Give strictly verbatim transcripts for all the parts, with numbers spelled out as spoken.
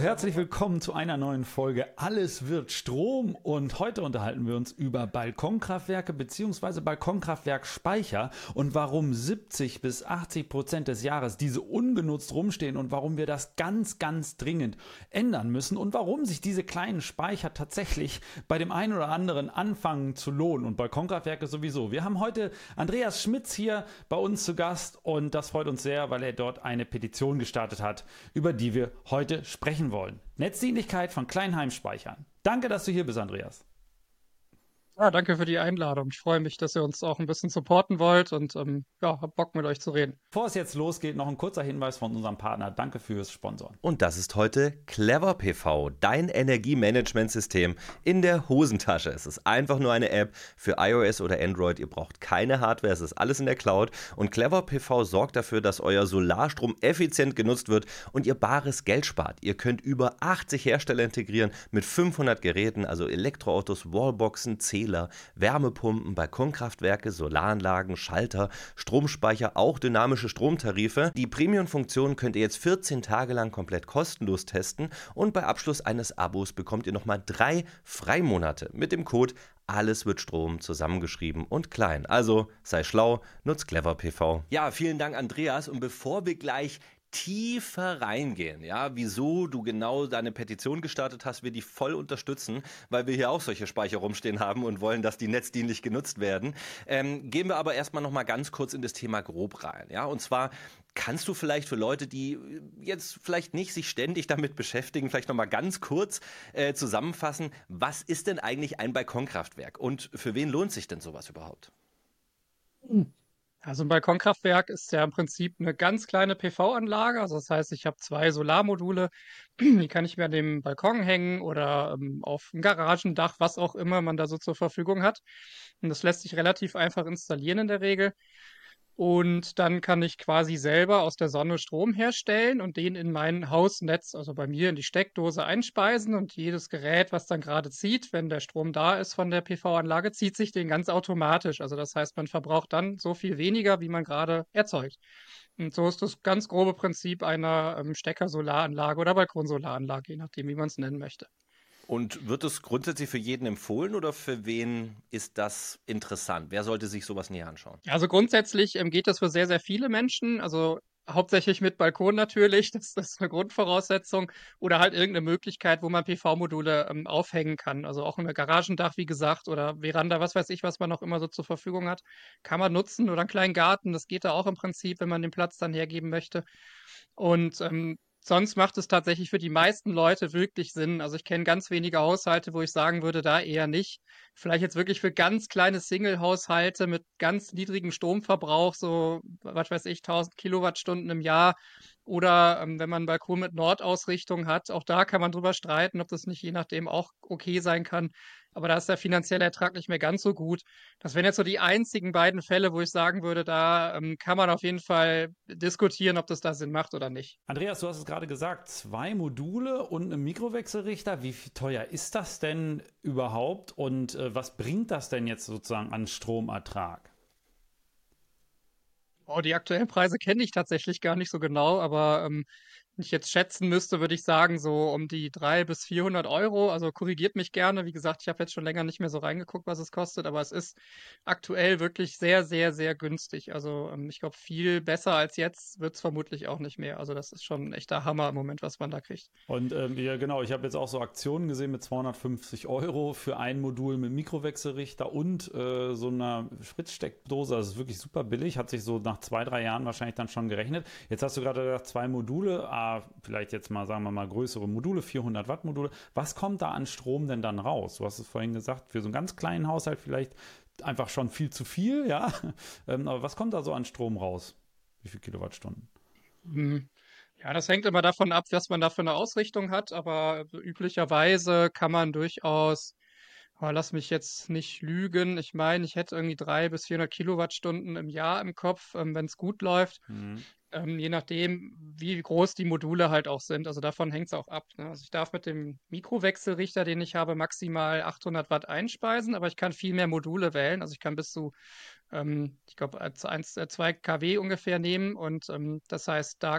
herzlich willkommen zu einer neuen Folge Alles wird Strom und heute unterhalten wir uns über Balkonkraftwerke bzw. Balkonkraftwerkspeicher und warum siebzig bis achtzig Prozent des Jahres diese ungenutzt rumstehen und warum wir das ganz, ganz dringend ändern müssen und warum sich diese kleinen Speicher tatsächlich bei dem einen oder anderen anfangen zu lohnen und Balkonkraftwerke sowieso. Wir haben heute Andreas Schmitz hier bei uns zu Gast und das freut uns sehr, weil er dort eine Petition gestartet hat, über die wir heute sprechen wollen. Netzdienlichkeit von Kleinheimspeichern. Danke, dass du hier bist, Andreas. Ja, danke für die Einladung. Ich freue mich, dass ihr uns auch ein bisschen supporten wollt und ähm, ja, hab Bock mit euch zu reden. Bevor es jetzt losgeht, noch ein kurzer Hinweis von unserem Partner. Danke fürs Sponsoren. Und das ist heute Clever P V, dein Energiemanagementsystem in der Hosentasche. Es ist einfach nur eine App für iOS oder Android. Ihr braucht keine Hardware, es ist alles in der Cloud. Und Clever P V sorgt dafür, dass euer Solarstrom effizient genutzt wird und ihr bares Geld spart. Ihr könnt über achtzig Hersteller integrieren mit fünfhundert Geräten, also Elektroautos, Wallboxen, Zähler, Wärmepumpen, Balkonkraftwerke, Solaranlagen, Schalter, Stromspeicher, auch dynamische Stromtarife. Die Premium-Funktion könnt ihr jetzt vierzehn Tage lang komplett kostenlos testen und bei Abschluss eines Abos bekommt ihr nochmal drei Freimonate mit dem Code Alles wird Strom zusammengeschrieben und klein. Also sei schlau, nutzt Clever P V. Ja, vielen Dank, Andreas. Und bevor wir gleich tiefer reingehen, ja, wieso du genau deine Petition gestartet hast, wir die voll unterstützen, weil wir hier auch solche Speicher rumstehen haben und wollen, dass die netzdienlich genutzt werden. Ähm, gehen wir aber erstmal noch mal ganz kurz in das Thema grob rein, ja, und zwar kannst du vielleicht für Leute, die jetzt vielleicht nicht sich ständig damit beschäftigen, vielleicht noch mal ganz kurz äh, zusammenfassen, was ist denn eigentlich ein Balkonkraftwerk und für wen lohnt sich denn sowas überhaupt? Also ein Balkonkraftwerk ist ja im Prinzip eine ganz kleine P V-Anlage. Also das heißt, ich habe zwei Solarmodule, die kann ich mir an dem Balkon hängen oder ähm, auf dem Garagendach, was auch immer man da so zur Verfügung hat. Und das lässt sich relativ einfach installieren in der Regel. Und dann kann ich quasi selber aus der Sonne Strom herstellen und den in mein Hausnetz, also bei mir in die Steckdose einspeisen. Und jedes Gerät, was dann gerade zieht, wenn der Strom da ist von der P V-Anlage, zieht sich den ganz automatisch. Also das heißt, man verbraucht dann so viel weniger, wie man gerade erzeugt. Und so ist das ganz grobe Prinzip einer ähm, Stecker-Solaranlage oder Balkonsolaranlage, je nachdem, wie man es nennen möchte. Und wird es grundsätzlich für jeden empfohlen oder für wen ist das interessant? Wer sollte sich sowas näher anschauen? Also grundsätzlich ähm, geht das für sehr, sehr viele Menschen. Also hauptsächlich mit Balkon natürlich, das, das ist eine Grundvoraussetzung. Oder halt irgendeine Möglichkeit, wo man P V-Module ähm, aufhängen kann. Also auch ein Garagendach, wie gesagt, oder Veranda, was weiß ich, was man noch immer so zur Verfügung hat, kann man nutzen. Oder einen kleinen Garten, das geht da auch im Prinzip, wenn man den Platz dann hergeben möchte. Und ähm, sonst macht es tatsächlich für die meisten Leute wirklich Sinn. Also ich kenne ganz wenige Haushalte, wo ich sagen würde, da eher nicht. Vielleicht jetzt wirklich für ganz kleine Single-Haushalte mit ganz niedrigem Stromverbrauch, so, was weiß ich, tausend Kilowattstunden im Jahr. Oder ähm, wenn man einen Balkon mit Nordausrichtung hat, auch da kann man drüber streiten, ob das nicht je nachdem auch okay sein kann. Aber da ist der finanzielle Ertrag nicht mehr ganz so gut. Das wären jetzt so die einzigen beiden Fälle, wo ich sagen würde, da ähm, kann man auf jeden Fall diskutieren, ob das da Sinn macht oder nicht. Andreas, du hast es gerade gesagt, zwei Module und ein Mikrowechselrichter. Wie viel teuer ist das denn überhaupt und äh, was bringt das denn jetzt sozusagen an Stromertrag? Oh, die aktuellen Preise kenne ich tatsächlich gar nicht so genau, aber ähm, wenn ich jetzt schätzen müsste, würde ich sagen, so um die dreihundert bis vierhundert Euro. Also korrigiert mich gerne. Wie gesagt, ich habe jetzt schon länger nicht mehr so reingeguckt, was es kostet, aber es ist aktuell wirklich sehr, sehr, sehr günstig. Also ähm, ich glaube, viel besser als jetzt wird es vermutlich auch nicht mehr. Also das ist schon ein echter Hammer im Moment, was man da kriegt. Und ähm, ja, genau, ich habe jetzt auch so Aktionen gesehen mit zweihundertfünfzig Euro für ein Modul mit Mikrowechselrichter und äh, so einer Spritzsteckdose. Das ist wirklich super billig, hat sich so nach zwei, drei Jahren wahrscheinlich dann schon gerechnet. Jetzt hast du gerade gesagt, zwei Module, ah, vielleicht jetzt mal, sagen wir mal, größere Module, vierhundert Watt Module. Was kommt da an Strom denn dann raus? Du hast es vorhin gesagt, für so einen ganz kleinen Haushalt vielleicht einfach schon viel zu viel, ja. Ähm, aber was kommt da so an Strom raus? Wie viele Kilowattstunden? Hm. Ja, das hängt immer davon ab, was man da für eine Ausrichtung hat, aber so üblicherweise kann man durchaus, oh, lass mich jetzt nicht lügen, ich meine, ich hätte irgendwie dreihundert bis vierhundert Kilowattstunden im Jahr im Kopf, ähm, wenn es gut läuft. Mhm. Ähm, je nachdem, wie groß die Module halt auch sind. Also davon hängt es auch ab. Ne? Also ich darf mit dem Mikrowechselrichter, den ich habe, maximal achthundert Watt einspeisen, aber ich kann viel mehr Module wählen. Also ich kann bis zu, ähm, ich glaube, eins, zwei Kilowatt ungefähr nehmen. Und ähm, das heißt, da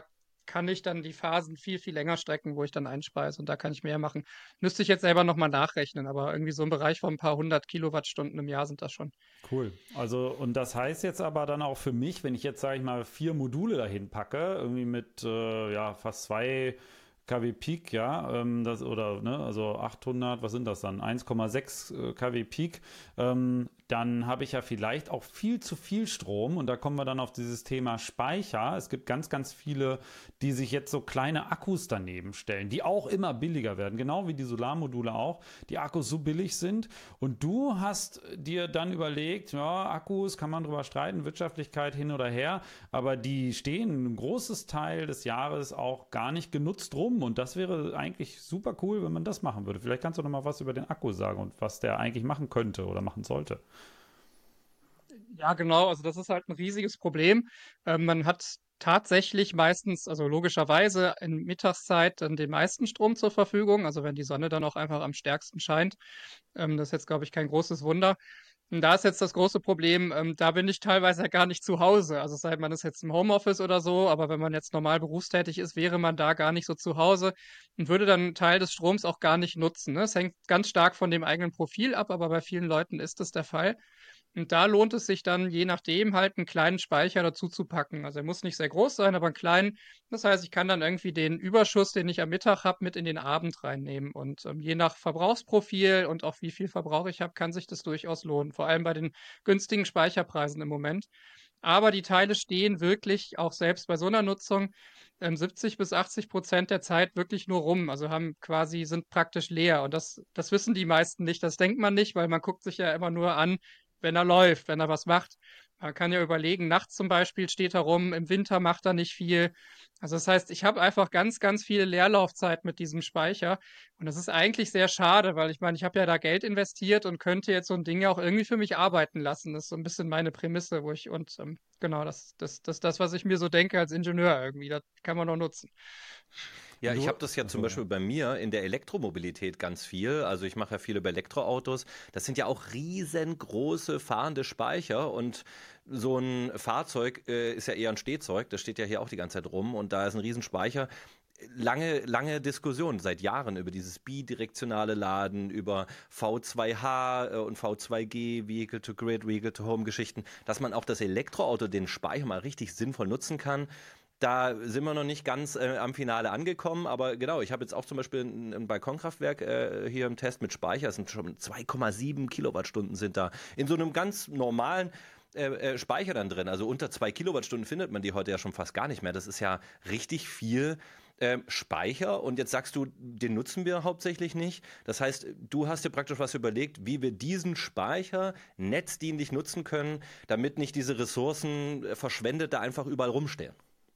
kann ich dann die Phasen viel, viel länger strecken, wo ich dann einspeise und da kann ich mehr machen. Müsste ich jetzt selber nochmal nachrechnen, aber irgendwie so im Bereich von ein paar hundert Kilowattstunden im Jahr sind das schon. Cool. Also, und das heißt jetzt aber dann auch für mich, wenn ich jetzt, sage ich mal, vier Module dahin packe, irgendwie mit äh, ja, fast zwei KW Peak, ja, ähm, das, oder, ne, also achthundert, was sind das dann? eins Komma sechs äh, KW Peak, ähm, dann habe ich ja vielleicht auch viel zu viel Strom und da kommen wir dann auf dieses Thema Speicher. Es gibt ganz, ganz viele, die sich jetzt so kleine Akkus daneben stellen, die auch immer billiger werden, genau wie die Solarmodule auch, die Akkus so billig sind und du hast dir dann überlegt, ja, Akkus kann man drüber streiten, Wirtschaftlichkeit hin oder her, aber die stehen ein großes Teil des Jahres auch gar nicht genutzt rum und das wäre eigentlich super cool, wenn man das machen würde. Vielleicht kannst du noch mal was über den Akku sagen und was der eigentlich machen könnte oder machen sollte. Ja, genau. Also das ist halt ein riesiges Problem. Ähm, man hat tatsächlich meistens, also logischerweise in Mittagszeit dann den meisten Strom zur Verfügung. Also wenn die Sonne dann auch einfach am stärksten scheint. Ähm, das ist jetzt, glaube ich, kein großes Wunder. Und da ist jetzt das große Problem, ähm, da bin ich teilweise ja gar nicht zu Hause. Also sei man ist jetzt im Homeoffice oder so, aber wenn man jetzt normal berufstätig ist, wäre man da gar nicht so zu Hause und würde dann einen Teil des Stroms auch gar nicht nutzen. Ne? Es hängt ganz stark von dem eigenen Profil ab, aber bei vielen Leuten ist das der Fall. Und da lohnt es sich dann, je nachdem, halt einen kleinen Speicher dazu zu packen. Also er muss nicht sehr groß sein, aber einen kleinen. Das heißt, ich kann dann irgendwie den Überschuss, den ich am Mittag habe, mit in den Abend reinnehmen. Und ähm, je nach Verbrauchsprofil und auch wie viel Verbrauch ich habe, kann sich das durchaus lohnen. Vor allem bei den günstigen Speicherpreisen im Moment. Aber die Teile stehen wirklich auch selbst bei so einer Nutzung ähm, siebzig bis achtzig Prozent der Zeit wirklich nur rum. Also haben quasi, sind praktisch leer. Und das, das wissen die meisten nicht. Das denkt man nicht, weil man guckt sich ja immer nur an, wenn er läuft, wenn er was macht. Man kann ja überlegen, nachts zum Beispiel steht er rum, im Winter macht er nicht viel. Also das heißt, ich habe einfach ganz, ganz viele Leerlaufzeit mit diesem Speicher. Und das ist eigentlich sehr schade, weil ich meine, ich habe ja da Geld investiert und könnte jetzt so ein Ding ja auch irgendwie für mich arbeiten lassen. Das ist so ein bisschen meine Prämisse, wo ich, und ähm, genau, das, das, das, das, was ich mir so denke als Ingenieur irgendwie, das kann man noch nutzen. Ja, Und ich du, habe das ja zum achso, ja. Beispiel bei mir in der Elektromobilität ganz viel. Also ich mache ja viel über Elektroautos. Das sind ja auch riesengroße fahrende Speicher und so ein Fahrzeug äh, ist ja eher ein Stehzeug. Das steht ja hier auch die ganze Zeit rum und da ist ein Riesenspeicher. Lange, lange Diskussion seit Jahren über dieses bidirektionale Laden, über V zwei H äh, und V zwei G, Vehicle to Grid, Vehicle to Home Geschichten, dass man auch das Elektroauto, den Speicher mal richtig sinnvoll nutzen kann. Da sind wir noch nicht ganz äh, am Finale angekommen, aber genau, ich habe jetzt auch zum Beispiel ein, ein Balkonkraftwerk äh, hier im Test mit Speicher, es sind schon zwei Komma sieben Kilowattstunden sind da in so einem ganz normalen äh, äh, Speicher dann drin. Also unter zwei Kilowattstunden findet man die heute ja schon fast gar nicht mehr. Das ist ja richtig viel ähm, Speicher und jetzt sagst du, den nutzen wir hauptsächlich nicht. Das heißt, du hast dir praktisch was überlegt, wie wir diesen Speicher netzdienlich nutzen können, damit nicht diese Ressourcen äh, verschwendet da einfach überall rumstehen.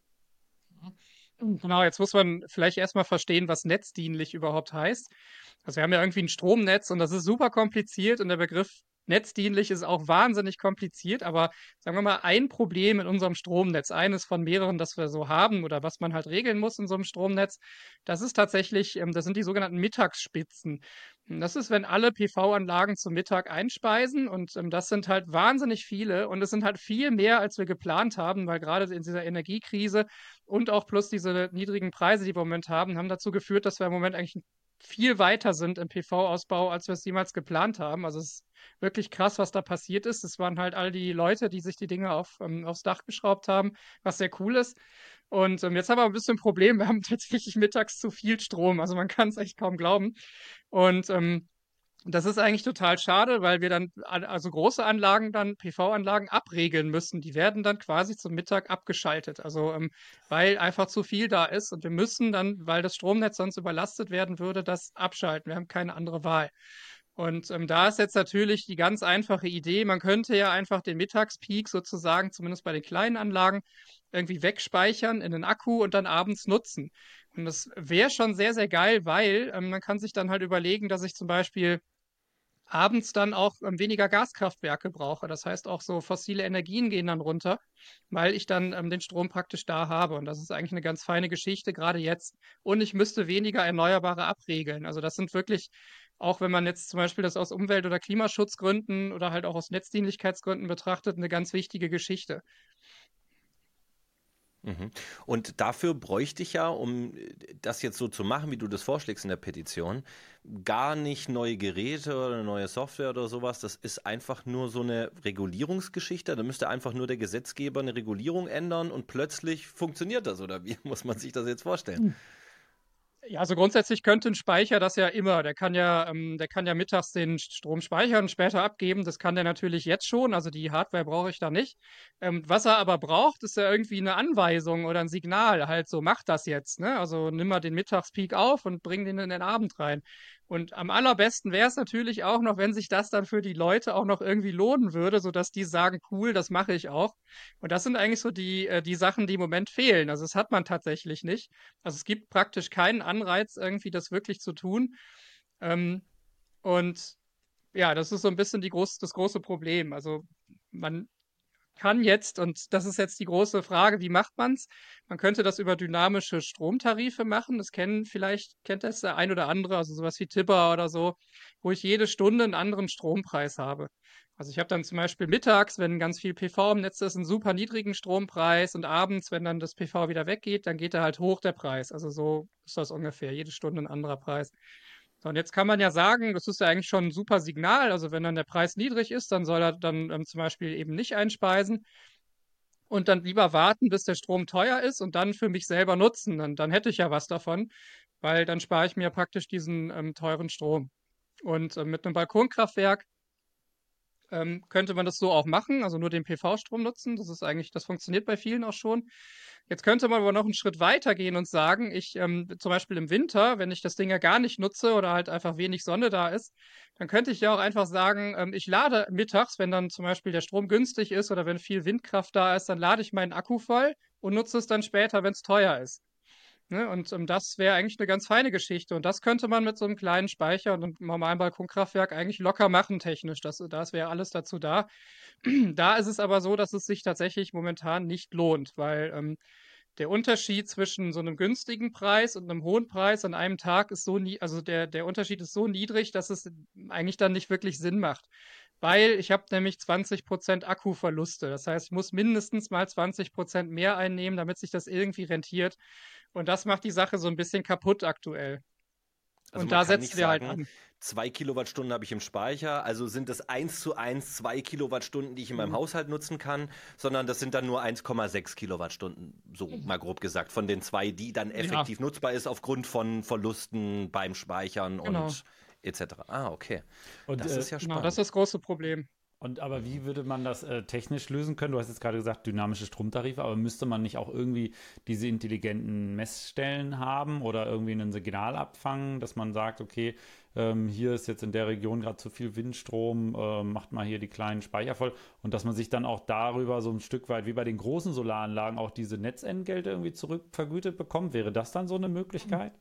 Genau, jetzt muss man vielleicht erstmal verstehen, was netzdienlich überhaupt heißt. Also wir haben ja irgendwie ein Stromnetz und das ist super kompliziert und der Begriff netzdienlich ist auch wahnsinnig kompliziert, aber sagen wir mal, ein Problem in unserem Stromnetz, eines von mehreren, das wir so haben oder was man halt regeln muss in so einem Stromnetz, das ist tatsächlich, ähm, das sind die sogenannten Mittagsspitzen. Und das ist, wenn alle P V-Anlagen zum Mittag einspeisen und ähm, das sind halt wahnsinnig viele und es sind halt viel mehr, als wir geplant haben, weil gerade in dieser Energiekrise und auch plus diese niedrigen Preise, die wir im Moment haben, haben dazu geführt, dass wir im Moment eigentlich viel weiter sind im P V-Ausbau, als wir es jemals geplant haben. Also es ist wirklich krass, was da passiert ist. Es waren halt all die Leute, die sich die Dinge auf, ähm, aufs Dach geschraubt haben, was sehr cool ist. Und ähm, jetzt haben wir ein bisschen ein Problem. Wir haben tatsächlich mittags zu viel Strom. Also man kann es echt kaum glauben. Und ähm, das ist eigentlich total schade, weil wir dann an- also große Anlagen dann, P V-Anlagen abregeln müssen. Die werden dann quasi zum Mittag abgeschaltet. Also ähm, weil einfach zu viel da ist und wir müssen dann, weil das Stromnetz sonst überlastet werden würde, das abschalten. Wir haben keine andere Wahl. Und ähm, da ist jetzt natürlich die ganz einfache Idee, man könnte ja einfach den Mittagspeak sozusagen, zumindest bei den kleinen Anlagen, irgendwie wegspeichern in den Akku und dann abends nutzen. Und das wäre schon sehr, sehr geil, weil ähm, man kann sich dann halt überlegen, dass ich zum Beispiel abends dann auch ähm, weniger Gaskraftwerke brauche. Das heißt, auch so fossile Energien gehen dann runter, weil ich dann ähm, den Strom praktisch da habe. Und das ist eigentlich eine ganz feine Geschichte, gerade jetzt. Und ich müsste weniger Erneuerbare abregeln. Also das sind wirklich, auch wenn man jetzt zum Beispiel das aus Umwelt- oder Klimaschutzgründen oder halt auch aus Netzdienlichkeitsgründen betrachtet, eine ganz wichtige Geschichte. Mhm. Und dafür bräuchte ich ja, um das jetzt so zu machen, wie du das vorschlägst in der Petition, gar nicht neue Geräte oder eine neue Software oder sowas. Das ist einfach nur so eine Regulierungsgeschichte. Da müsste einfach nur der Gesetzgeber eine Regulierung ändern und plötzlich funktioniert das. Oder wie muss man sich das jetzt vorstellen? Hm. Ja, also grundsätzlich könnte ein Speicher das ja immer. Der kann ja, ähm, der kann ja mittags den Strom speichern und später abgeben. Das kann der natürlich jetzt schon. Also die Hardware brauche ich da nicht. Ähm, was er aber braucht, ist ja irgendwie eine Anweisung oder ein Signal. Halt so, mach das jetzt. Ne? Also nimm mal den Mittagspeak auf und bring den in den Abend rein. Und am allerbesten wäre es natürlich auch noch, wenn sich das dann für die Leute auch noch irgendwie lohnen würde, sodass die sagen, cool, das mache ich auch. Und das sind eigentlich so die, äh, die Sachen, die im Moment fehlen. Also das hat man tatsächlich nicht. Also es gibt praktisch keinen Anreiz, irgendwie das wirklich zu tun. Ähm, und ja, das ist so ein bisschen die groß, das große Problem. Also man kann jetzt, und das ist jetzt die große Frage, wie macht man's? Man könnte das über dynamische Stromtarife machen. Das kennen vielleicht, kennt das der ein oder andere, also sowas wie Tipper oder so, wo ich jede Stunde einen anderen Strompreis habe. Also ich habe dann zum Beispiel mittags, wenn ganz viel P V im Netz ist, einen super niedrigen Strompreis und abends, wenn dann das P V wieder weggeht, dann geht er halt hoch, der Preis. Also so ist das ungefähr, jede Stunde ein anderer Preis. So, und jetzt kann man ja sagen, das ist ja eigentlich schon ein super Signal. Also wenn dann der Preis niedrig ist, dann soll er dann ähm, zum Beispiel eben nicht einspeisen und dann lieber warten, bis der Strom teuer ist und dann für mich selber nutzen. Dann, dann hätte ich ja was davon, weil dann spare ich mir praktisch diesen ähm, teuren Strom. Und äh, mit einem Balkonkraftwerk ähm, könnte man das so auch machen, also nur den P V-Strom nutzen. Das ist eigentlich, das funktioniert bei vielen auch schon. Jetzt könnte man aber noch einen Schritt weiter gehen und sagen, ich ähm, zum Beispiel im Winter, wenn ich das Ding ja gar nicht nutze oder halt einfach wenig Sonne da ist, dann könnte ich ja auch einfach sagen, ähm, ich lade mittags, wenn dann zum Beispiel der Strom günstig ist oder wenn viel Windkraft da ist, dann lade ich meinen Akku voll und nutze es dann später, wenn es teuer ist. Ne? Und ähm, das wäre eigentlich eine ganz feine Geschichte. Und das könnte man mit so einem kleinen Speicher und einem normalen Balkonkraftwerk eigentlich locker machen, technisch. Das, das wäre alles dazu da. Da ist es aber so, dass es sich tatsächlich momentan nicht lohnt, weil ähm, der Unterschied zwischen so einem günstigen Preis und einem hohen Preis an einem Tag ist so nie, also der, der Unterschied ist so niedrig, dass es eigentlich dann nicht wirklich Sinn macht. Weil ich habe nämlich zwanzig Prozent Akkuverluste. Das heißt, ich muss mindestens mal zwanzig Prozent mehr einnehmen, damit sich das irgendwie rentiert. Und das macht die Sache so ein bisschen kaputt aktuell. Also Und man da kann nicht setzen wir halt sagen, an. zwei Kilowattstunden habe ich im Speicher, also sind das eins zu eins zwei Kilowattstunden, die ich in meinem Mhm. Haushalt nutzen kann, sondern das sind dann nur eins Komma sechs Kilowattstunden, so mal grob gesagt, von den zwei, die dann Ja, effektiv nutzbar ist aufgrund von Verlusten beim Speichern genau. und et cetera. Ah, okay. Und Das äh, ist ja Genau, das ist spannend. das große Problem. Und aber wie würde man das äh, technisch lösen können? Du hast jetzt gerade gesagt, dynamische Stromtarife, aber müsste man nicht auch irgendwie diese intelligenten Messstellen haben oder irgendwie ein Signal abfangen, dass man sagt, okay, ähm, hier ist jetzt in der Region gerade zu viel Windstrom, äh, macht mal hier die kleinen Speicher voll und dass man sich dann auch darüber so ein Stück weit wie bei den großen Solaranlagen auch diese Netzentgelte irgendwie zurückvergütet bekommt? Wäre das dann so eine Möglichkeit?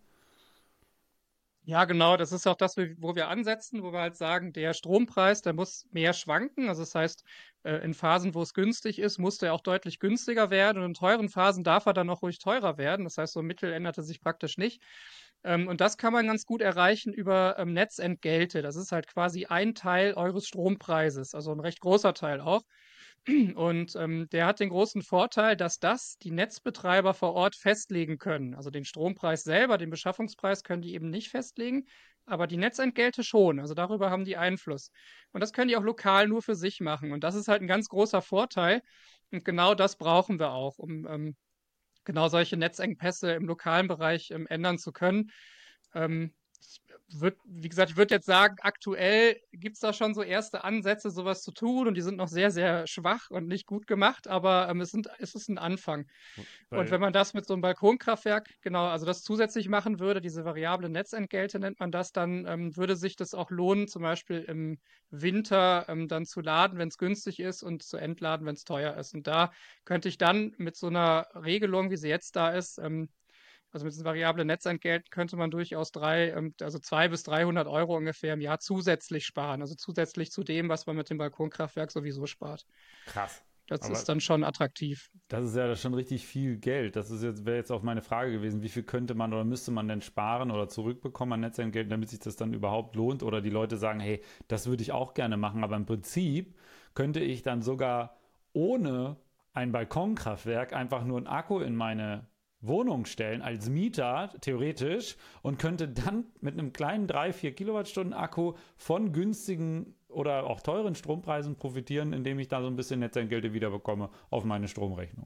Ja, genau, das ist auch das, wo wir ansetzen, wo wir halt sagen, der Strompreis, der muss mehr schwanken. Also das heißt, äh, in Phasen, wo es günstig ist, muss der auch deutlich günstiger werden und in teuren Phasen darf er dann auch ruhig teurer werden. Das heißt, so im Mittel ändert er sich praktisch nicht. Ähm, und das kann man ganz gut erreichen über ähm, Netzentgelte. Das ist halt quasi ein Teil eures Strompreises, also ein recht großer Teil auch. Und ähm, der hat den großen Vorteil, dass das die Netzbetreiber vor Ort festlegen können. Also den Strompreis selber, den Beschaffungspreis können die eben nicht festlegen, aber die Netzentgelte schon. Also darüber haben die Einfluss. Und das können die auch lokal nur für sich machen. Und das ist halt ein ganz großer Vorteil. Und genau das brauchen wir auch, um ähm, genau solche Netzengpässe im lokalen Bereich ähm, ändern zu können. Ähm, ich würd, wie gesagt, ich würde jetzt sagen, aktuell gibt es da schon so erste Ansätze, sowas zu tun und die sind noch sehr, sehr schwach und nicht gut gemacht, aber ähm, es, sind, es ist ein Anfang. Und wenn Weil man das mit so einem Balkonkraftwerk, genau, also das zusätzlich machen würde, diese variable Netzentgelte nennt man das, dann ähm, würde sich das auch lohnen, zum Beispiel im Winter ähm, dann zu laden, wenn es günstig ist und zu entladen, wenn es teuer ist. Und da könnte ich dann mit so einer Regelung, wie sie jetzt da ist, ähm, also mit diesen variablen Netzentgelten könnte man durchaus drei, ähm, also zwei bis dreihundert Euro ungefähr im Jahr zusätzlich sparen. Also zusätzlich zu dem, was man mit dem Balkonkraftwerk sowieso spart. krass. Das Aber ist dann schon attraktiv. das ist ja schon richtig viel Geld. Das ist jetzt, wäre jetzt auch meine Frage gewesen, wie viel könnte man oder müsste man denn sparen oder zurückbekommen an Netzentgelten, damit sich das dann überhaupt lohnt? Oder die Leute sagen, hey, das würde ich auch gerne machen, aber im Prinzip könnte ich dann sogar ohne ein Balkonkraftwerk einfach nur einen Akku in meine Wohnung stellen, als Mieter theoretisch, und könnte dann mit einem kleinen drei, vier Kilowattstunden Akku von günstigen oder auch teuren Strompreisen profitieren, indem ich da so ein bisschen Netzentgelte wiederbekomme auf meine Stromrechnung.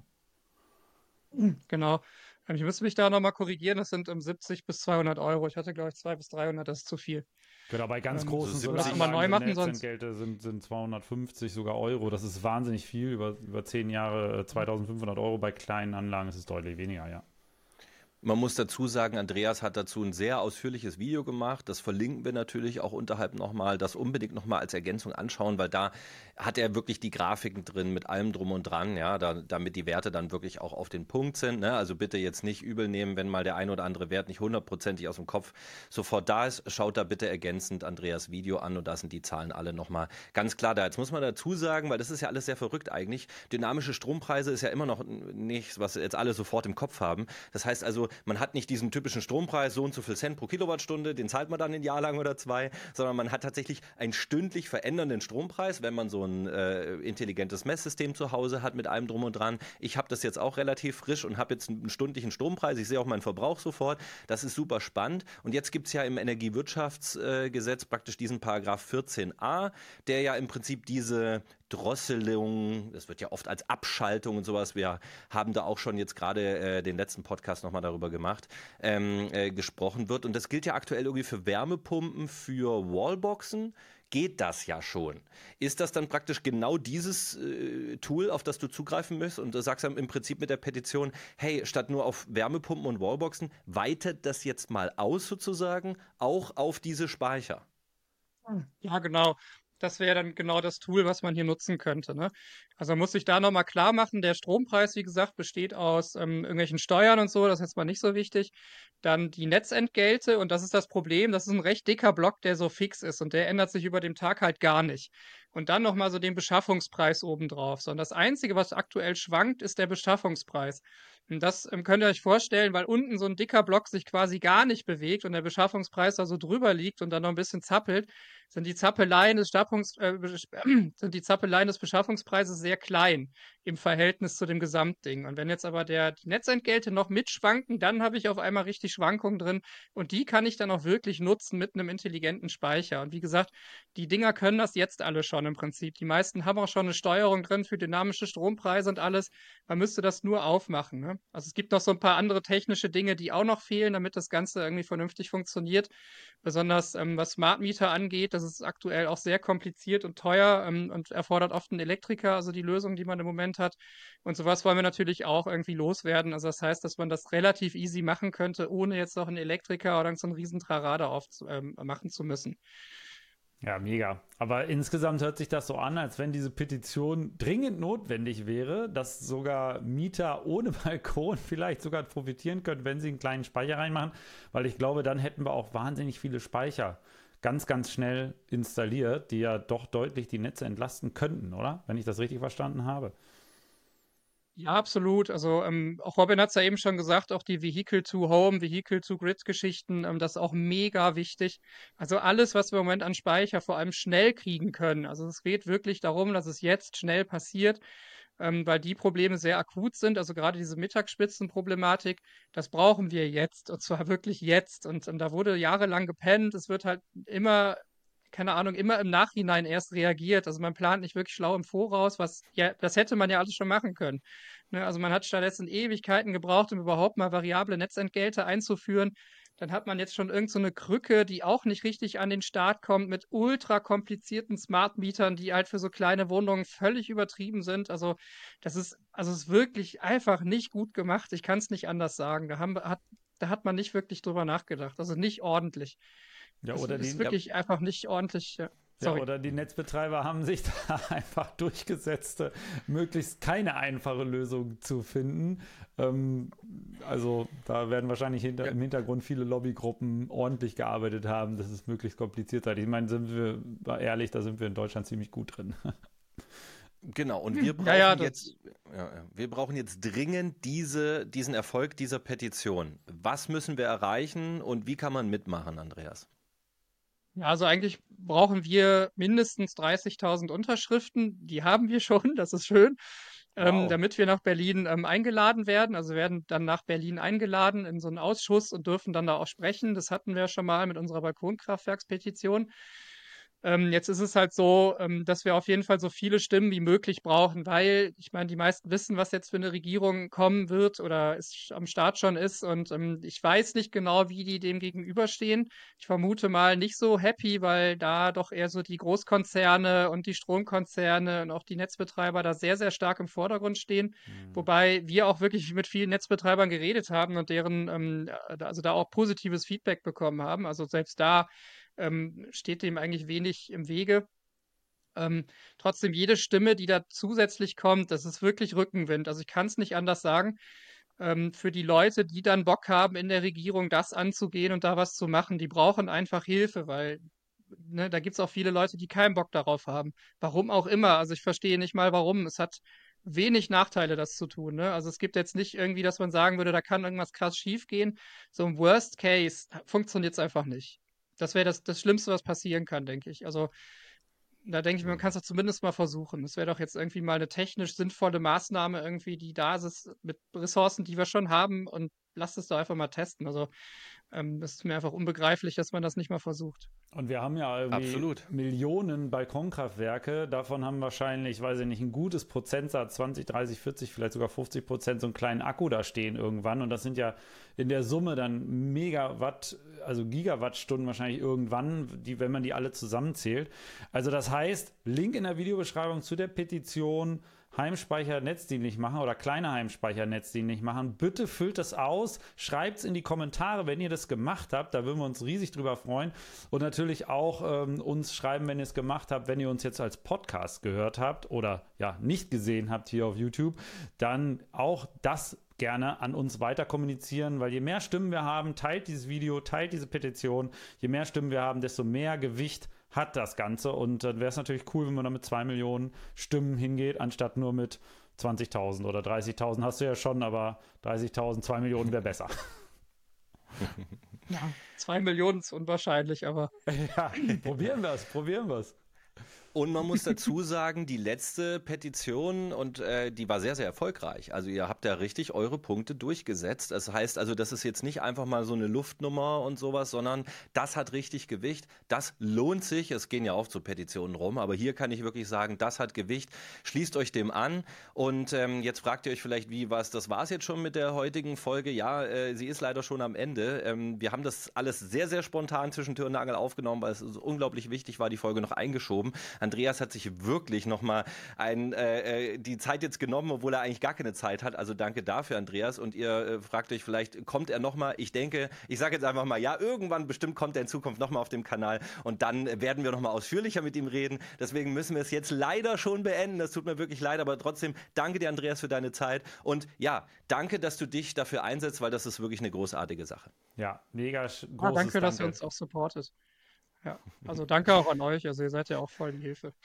Genau. Ähm, Ich müsste mich da nochmal korrigieren. Das sind um siebzig bis zweihundert Euro. Ich hatte, glaube ich, zweihundert bis dreihundert. Das ist zu viel. Genau, bei ganz Ähm, großen so das nochmal neu Solaranlagen sind machen, sonst. Netzentgelte sind, sind zweihundertfünfzig sogar Euro. Das ist wahnsinnig viel. Über, über zehn Jahre äh, zweitausendfünfhundert Euro. Bei kleinen Anlagen ist es deutlich weniger, ja. Man muss dazu sagen, Andreas hat dazu ein sehr ausführliches Video gemacht. Das verlinken wir natürlich auch unterhalb nochmal. Das unbedingt nochmal als Ergänzung anschauen, weil da hat er wirklich die Grafiken drin mit allem drum und dran, ja, da, damit die Werte dann wirklich auch auf den Punkt sind. Ne? Also bitte jetzt nicht übel nehmen, wenn mal der ein oder andere Wert nicht hundertprozentig aus dem Kopf sofort da ist. Schaut da bitte ergänzend Andreas Video an und da sind die Zahlen alle nochmal ganz klar da. Jetzt muss man dazu sagen, weil das ist ja alles sehr verrückt eigentlich, dynamische Strompreise ist ja immer noch nichts, was jetzt alle sofort im Kopf haben. Das heißt also, man hat nicht diesen typischen Strompreis, so und so viel Cent pro Kilowattstunde, den zahlt man dann ein Jahr lang oder zwei, sondern man hat tatsächlich einen stündlich verändernden Strompreis, wenn man so ein äh, intelligentes Messsystem zu Hause hat mit allem drum und dran. Ich habe das jetzt auch relativ frisch und habe jetzt einen stündlichen Strompreis. Ich sehe auch meinen Verbrauch sofort. Das ist super spannend. Und jetzt gibt es ja im Energiewirtschaftsgesetz äh, praktisch diesen Paragraph vierzehn a, der ja im Prinzip diese Drosselung, das wird ja oft als Abschaltung und sowas, wir haben da auch schon jetzt gerade äh, den letzten Podcast nochmal darüber gemacht, ähm, äh, gesprochen wird. Und das gilt ja aktuell irgendwie für Wärmepumpen, für Wallboxen, geht das ja schon. Ist das dann praktisch genau dieses äh, Tool, auf das du zugreifen musst und du sagst dann im Prinzip mit der Petition, hey, statt nur auf Wärmepumpen und Wallboxen, weitet das jetzt mal aus sozusagen, auch auf diese Speicher? Ja, genau. Das wäre dann genau das Tool, was man hier nutzen könnte. Ne? Also man muss sich da nochmal klar machen, der Strompreis, wie gesagt, besteht aus ähm, irgendwelchen Steuern und so, das ist jetzt mal nicht so wichtig. Dann die Netzentgelte, und das ist das Problem, das ist ein recht dicker Block, der so fix ist und der ändert sich über den Tag halt gar nicht. Und dann nochmal so den Beschaffungspreis obendrauf. So, und das Einzige, was aktuell schwankt, ist der Beschaffungspreis. Und das ähm, könnt ihr euch vorstellen, weil unten so ein dicker Block sich quasi gar nicht bewegt und der Beschaffungspreis da so drüber liegt und dann noch ein bisschen zappelt, sind die Zappeleien des, Staffungs, äh, sind die Zappeleien des Beschaffungspreises sehr klein im Verhältnis zu dem Gesamtding. Und wenn jetzt aber der, die Netzentgelte noch mitschwanken, dann habe ich auf einmal richtig Schwankungen drin und die kann ich dann auch wirklich nutzen mit einem intelligenten Speicher. Und wie gesagt, die Dinger können das jetzt alle schon im Prinzip. Die meisten haben auch schon eine Steuerung drin für dynamische Strompreise und alles. Man müsste das nur aufmachen. Ne? Also es gibt noch so ein paar andere technische Dinge, die auch noch fehlen, damit das Ganze irgendwie vernünftig funktioniert. Besonders ähm, was Smart Meter angeht, das ist aktuell auch sehr kompliziert und teuer ähm, und erfordert oft einen Elektriker, also die Lösung, die man im Moment hat. Und sowas wollen wir natürlich auch irgendwie loswerden. Also das heißt, dass man das relativ easy machen könnte, ohne jetzt noch einen Elektriker oder so einen riesen Trarade aufzu- ähm, machen zu müssen. Ja, mega. Aber insgesamt hört sich das so an, als wenn diese Petition dringend notwendig wäre, dass sogar Mieter ohne Balkon vielleicht sogar profitieren können, wenn sie einen kleinen Speicher reinmachen, weil ich glaube, dann hätten wir auch wahnsinnig viele Speicher ganz, ganz schnell installiert, die ja doch deutlich die Netze entlasten könnten, oder? Wenn ich das richtig verstanden habe. Ja, absolut. Also ähm, auch Robin hat es ja eben schon gesagt, auch die Vehicle-to-Home, Vehicle-to-Grid-Geschichten, ähm, das ist auch mega wichtig. Also alles, was wir im Moment an Speicher vor allem schnell kriegen können. Also es geht wirklich darum, dass es jetzt schnell passiert, ähm, weil die Probleme sehr akut sind. Also gerade diese Mittagsspitzenproblematik, das brauchen wir jetzt und zwar wirklich jetzt. Und, und da wurde jahrelang gepennt. Es wird halt immer keine Ahnung, immer im Nachhinein erst reagiert. Also man plant nicht wirklich schlau im Voraus, was ja, das hätte man ja alles schon machen können. Ne, also man hat stattdessen Ewigkeiten gebraucht, um überhaupt mal variable Netzentgelte einzuführen. Dann hat man jetzt schon irgend so eine Krücke, die auch nicht richtig an den Start kommt, mit ultra komplizierten Smart Mietern, die halt für so kleine Wohnungen völlig übertrieben sind. Also das ist, also es ist wirklich einfach nicht gut gemacht. Ich kann es nicht anders sagen. Da haben, hat, da hat man nicht wirklich drüber nachgedacht. Also nicht ordentlich. Ja, Es oder ist die, ja, wirklich einfach nicht ordentlich. Ja. ja, Sorry. oder die Netzbetreiber haben sich da einfach durchgesetzt, äh, möglichst keine einfache Lösung zu finden. Ähm, also da werden wahrscheinlich hinter, Ja. im Hintergrund viele Lobbygruppen ordentlich gearbeitet haben, dass es möglichst kompliziert sei. Ich meine, sind wir mal ehrlich, da sind wir in Deutschland ziemlich gut drin. Genau, und wir brauchen Ja, ja, das, jetzt, ja, ja, wir brauchen jetzt dringend diese, diesen Erfolg dieser Petition. Was müssen wir erreichen und wie kann man mitmachen, Andreas? Ja, also eigentlich brauchen wir mindestens dreißigtausend Unterschriften. Die haben wir schon, das ist schön, ähm, Wow. damit wir nach Berlin ähm, eingeladen werden. Also wir werden dann nach Berlin eingeladen in so einen Ausschuss und dürfen dann da auch sprechen. Das hatten wir schon mal mit unserer Balkonkraftwerkspetition. Ähm, jetzt ist es halt so, ähm, dass wir auf jeden Fall so viele Stimmen wie möglich brauchen, weil ich meine, die meisten wissen, was jetzt für eine Regierung kommen wird oder es am Start schon ist. Und ähm, ich weiß nicht genau, wie die dem gegenüberstehen. Ich vermute mal nicht so happy, weil da doch eher so die Großkonzerne und die Stromkonzerne und auch die Netzbetreiber da sehr, sehr stark im Vordergrund stehen. Hm. Wobei wir auch wirklich mit vielen Netzbetreibern geredet haben und deren, ähm, also da auch positives Feedback bekommen haben. Also selbst da ähm, steht dem eigentlich wenig im Wege. Ähm, trotzdem, jede Stimme, die da zusätzlich kommt, das ist wirklich Rückenwind. Also ich kann es nicht anders sagen. Ähm, für die Leute, die dann Bock haben, in der Regierung das anzugehen und da was zu machen, die brauchen einfach Hilfe, weil ne, da gibt es auch viele Leute, die keinen Bock darauf haben. Warum auch immer. Also ich verstehe nicht mal warum. Es hat wenig Nachteile, das zu tun. Ne? Also es gibt jetzt nicht irgendwie, dass man sagen würde, da kann irgendwas krass schief gehen. So im Worst Case funktioniert es einfach nicht. Das wäre das, das Schlimmste, was passieren kann, denke ich. Also da denke ich mir, man kann es doch zumindest mal versuchen. Das wäre doch jetzt irgendwie mal eine technisch sinnvolle Maßnahme, irgendwie, die da ist, mit Ressourcen, die wir schon haben, und lasst es doch einfach mal testen. Also, ähm, das ist mir einfach unbegreiflich, dass man das nicht mal versucht. Und wir haben ja irgendwie Absolut. Millionen Balkonkraftwerke. Davon haben wahrscheinlich, weiß ich nicht, ein gutes Prozentsatz, zwanzig, dreißig, vierzig, vielleicht sogar fünfzig Prozent so einen kleinen Akku da stehen irgendwann. Und das sind ja in der Summe dann Megawatt, also Gigawattstunden wahrscheinlich irgendwann, die, wenn man die alle zusammenzählt. Also das heißt, Link in der Videobeschreibung zu der Petition, Heimspeicher netzdienlich machen oder kleine Heimspeicher netzdienlich machen. Bitte füllt das aus, schreibt es in die Kommentare, wenn ihr das gemacht habt. Da würden wir uns riesig drüber freuen. Und natürlich auch ähm, uns schreiben, wenn ihr es gemacht habt, wenn ihr uns jetzt als Podcast gehört habt oder ja nicht gesehen habt hier auf YouTube, dann auch das gerne an uns weiter kommunizieren, weil je mehr Stimmen wir haben, teilt dieses Video, teilt diese Petition. Je mehr Stimmen wir haben, desto mehr Gewicht hat das Ganze. Und dann wäre es natürlich cool, wenn man da mit zwei Millionen Stimmen hingeht, anstatt nur mit zwanzigtausend oder dreißigtausend hast du ja schon, aber dreißigtausend, zwei Millionen wäre besser. Ja, zwei Millionen ist unwahrscheinlich, aber Ja, probieren wir es, probieren wir es. Und man muss dazu sagen, die letzte Petition, und äh, die war sehr, sehr erfolgreich. Also ihr habt ja richtig eure Punkte durchgesetzt. Das heißt also, das ist jetzt nicht einfach mal so eine Luftnummer und sowas, sondern das hat richtig Gewicht. Das lohnt sich. Es gehen ja oft so Petitionen rum, aber hier kann ich wirklich sagen, das hat Gewicht. Schließt euch dem an. Und ähm, jetzt fragt ihr euch vielleicht, wie was, das war es jetzt schon mit der heutigen Folge. Ja, äh, sie ist leider schon am Ende. Ähm, wir haben das alles sehr, sehr spontan zwischen Tür und Angel aufgenommen, weil es so unglaublich wichtig war, die Folge noch eingeschoben. Andreas hat sich wirklich nochmal äh, die Zeit jetzt genommen, obwohl er eigentlich gar keine Zeit hat. Also danke dafür, Andreas. Und ihr äh, fragt euch vielleicht, kommt er nochmal? Ich denke, ich sage jetzt einfach mal, ja, irgendwann bestimmt kommt er in Zukunft nochmal auf dem Kanal. Und dann werden wir nochmal ausführlicher mit ihm reden. Deswegen müssen wir es jetzt leider schon beenden. Das tut mir wirklich leid, aber trotzdem danke dir, Andreas, für deine Zeit. Und ja, danke, dass du dich dafür einsetzt, weil das ist wirklich eine großartige Sache. Ja, mega großes ah, danke, Danke. dass ihr uns auch supportet. Ja, also danke auch an euch. Also ihr seid ja auch voll die Hilfe.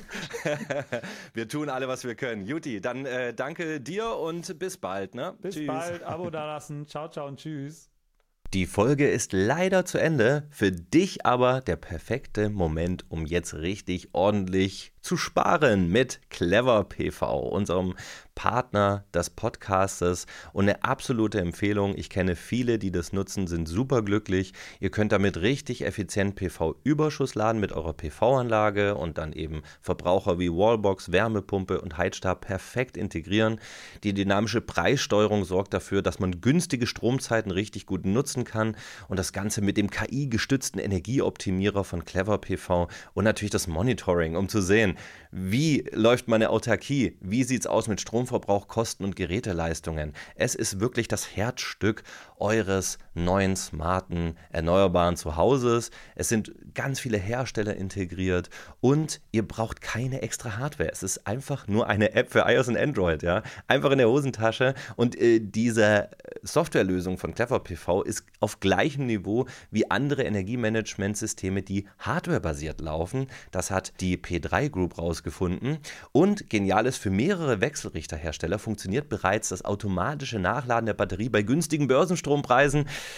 Wir tun alle, was wir können. Juti, dann äh, danke dir und bis bald. Ne? Bis Tschüss. bald, Abo dalassen. Ciao, ciao und tschüss. Die Folge ist leider zu Ende, für dich aber der perfekte Moment, um jetzt richtig ordentlich zu sparen mit Clever P V, unserem Partner des Podcastes, und eine absolute Empfehlung. Ich kenne viele, die das nutzen, sind super glücklich. Ihr könnt damit richtig effizient P V-Überschuss laden mit eurer P V-Anlage und dann eben Verbraucher wie Wallbox, Wärmepumpe und Heizstab perfekt integrieren. Die dynamische Preissteuerung sorgt dafür, dass man günstige Stromzeiten richtig gut nutzen kann, und das Ganze mit dem K I-gestützten Energieoptimierer von Clever P V und natürlich das Monitoring, um zu sehen, wie läuft meine Autarkie, wie sieht es aus mit Stromverbrauch, Kosten und Geräteleistungen. Es ist wirklich das Herzstück eures neuen, smarten, erneuerbaren Zuhauses. Es sind ganz viele Hersteller integriert und ihr braucht keine extra Hardware. Es ist einfach nur eine App für iOS und Android, ja, einfach in der Hosentasche, und äh, diese Softwarelösung von Clever P V ist auf gleichem Niveau wie andere Energiemanagementsysteme, die hardwarebasiert laufen. Das hat die P drei Group rausgefunden. Und genial ist, für mehrere Wechselrichterhersteller funktioniert bereits das automatische Nachladen der Batterie bei günstigen Börsenstrompreisen.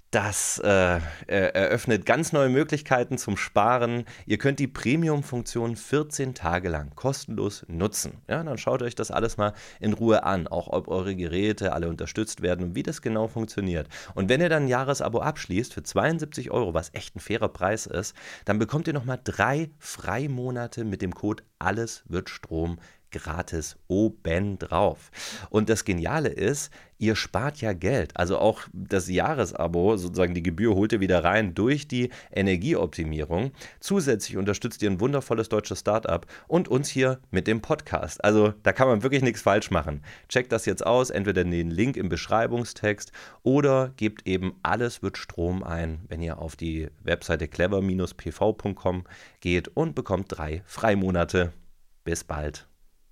Das äh, eröffnet ganz neue Möglichkeiten zum Sparen. Ihr könnt die Premium-Funktion vierzehn Tage lang kostenlos nutzen. Ja, dann schaut euch das alles mal in Ruhe an, auch ob eure Geräte alle unterstützt werden und wie das genau funktioniert. Und wenn ihr dann ein Jahresabo abschließt für zweiundsiebzig Euro, was echt ein fairer Preis ist, dann bekommt ihr nochmal drei Freimonate mit dem Code Alles wird Strom gratis oben drauf. Und das Geniale ist, ihr spart ja Geld. Also auch das Jahresabo, sozusagen die Gebühr, holt ihr wieder rein durch die Energieoptimierung. Zusätzlich unterstützt ihr ein wundervolles deutsches Startup und uns hier mit dem Podcast. Also da kann man wirklich nichts falsch machen. Checkt das jetzt aus, entweder den Link im Beschreibungstext oder gebt eben Alles wird Strom ein, wenn ihr auf die Webseite clever Bindestrich p v punkt com geht und bekommt drei Freimonate. Bis bald.